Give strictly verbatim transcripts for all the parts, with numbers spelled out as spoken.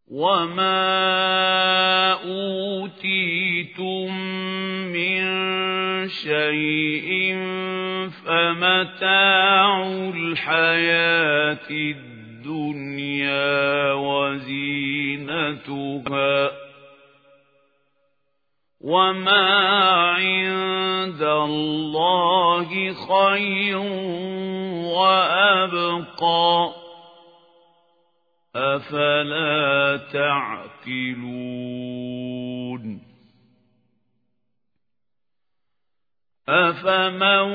وَمَا أُوتِيتُم مِّن شَيْءٍ فَمَتَاعُ الْحَيَاةِ الدُّنْيَا وَزِينَتُهَا ۚ وَمَا عِندَ اللَّهِ خَيْرٌ وَأَبْقَىٰ ۚ أَفَلَا تَعْقِلُونَ أَفَمَن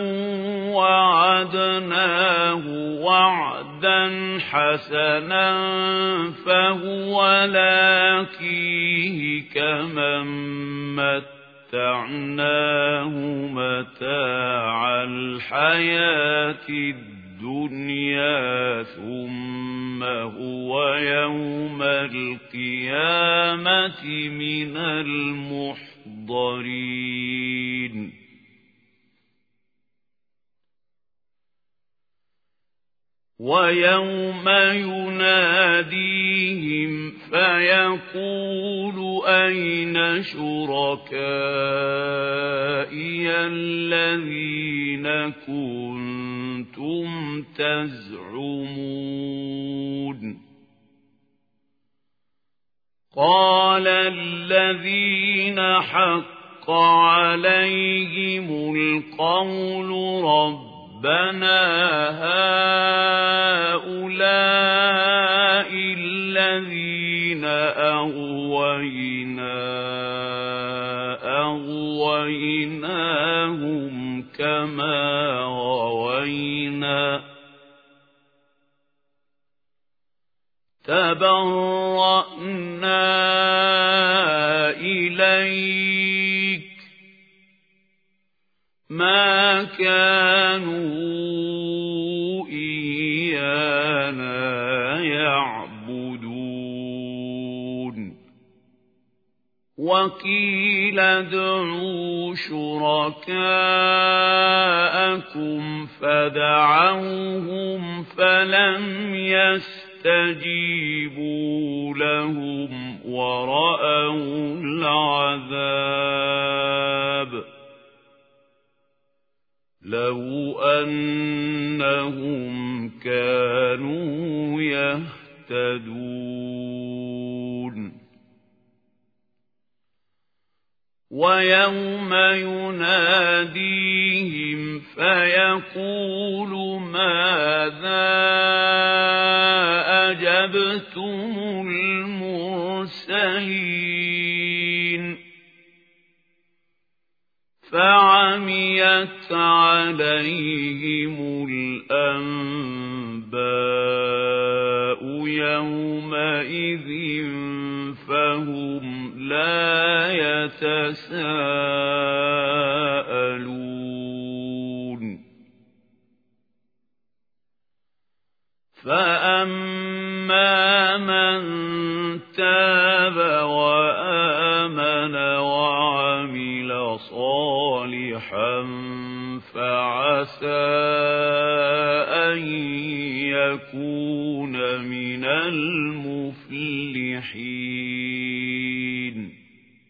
وَعَدْنَاهُ وَعْدًا حَسَنًا فَهُوَ لَاقِيهِ كَمَن مَّتَّعْنَاهُ مَتَاعَ الْحَيَاةِ الدُّنْيَا ثُمَّ هُوَ يَوْمَ الْقِيَامَةِ مِنَ الْمُحْضَرِينَ وَيَوْمَ يُنَادِيهِمْ فَيَقُولُ أَيْنَ شُرَكَائِيَ الَّذِينَ كُنتُمْ تَزْعُمُونَ قَالَ الَّذِينَ حَقَّ عَلَيْهِمُ الْقَوْلُ رَبَّنَا رَبَّنَا هَؤُلَاءِ الَّذِينَ أَغْوَيْنَا أَغْوَيْنَاهُمْ كَمَا غَوَيْنَا تَبَرَّأْنَا إِلَيْكَ مَا كَانُوا إِيَّانَا يَعْبُدُونَ وَقِيلَ ادْعُوا شُرَكَاءَكُمْ فَدَعَوْهُمْ فَلَمْ يَسْتَجِيبُوا لَهُمْ وَرَأَوُا الْعَذَابَ لَوْ أَنَّهُمْ كَانُوا يَهْتَدُونَ وَيَوْمَ يُنَادِيهِمْ فَيَقُولُ مَاذَا أَجَبْتُمُ الْمُرْسَلِينَ فَعَمِيَتْ عَلَيْهِمُ الْأَنبَاءُ يَوْمَئِذٍ فَهُمْ لَا يَتَسَاءَلُونَ فَأَمَّا مَن تَابَ وَآمَنَ وَعَمِلَ صَالِحًا فَعَسَىٰ أَن يَكُونَ مِنَ الْمُفْلِحِينَ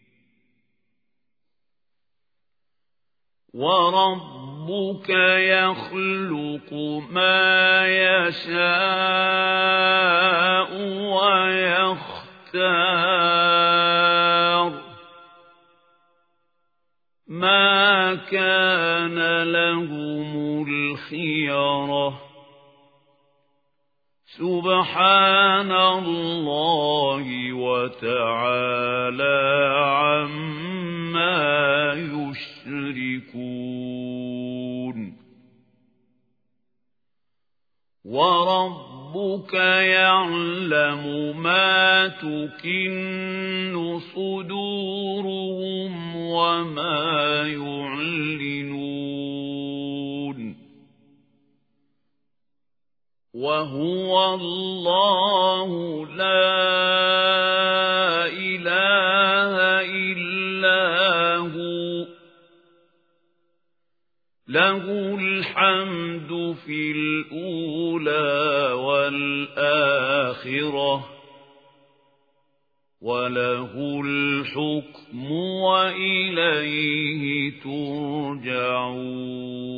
وَرَبُّكَ يَخْلُقُ مَا يَشَاءُ وَيَخْتَارُ مَا كَانَ لَهُمُ الْخِيَرَةُ سُبْحَانَ اللَّهِ وَتَعَالَى عَمَّا يُشْرِكُونَ وَرَبُّكَ يَعْلَمُ مَا تُكِنُّ صُدُورُهُمْ وَمَا يُعْلِنُونَ وَهُوَ اللَّهُ لَا إِلَٰهَ إِلَّا هُوَ لَهُ الْحَمْدُ فِي الْأُولَى وَالْآخِرَةِ وله الحكم وإليه ترجعون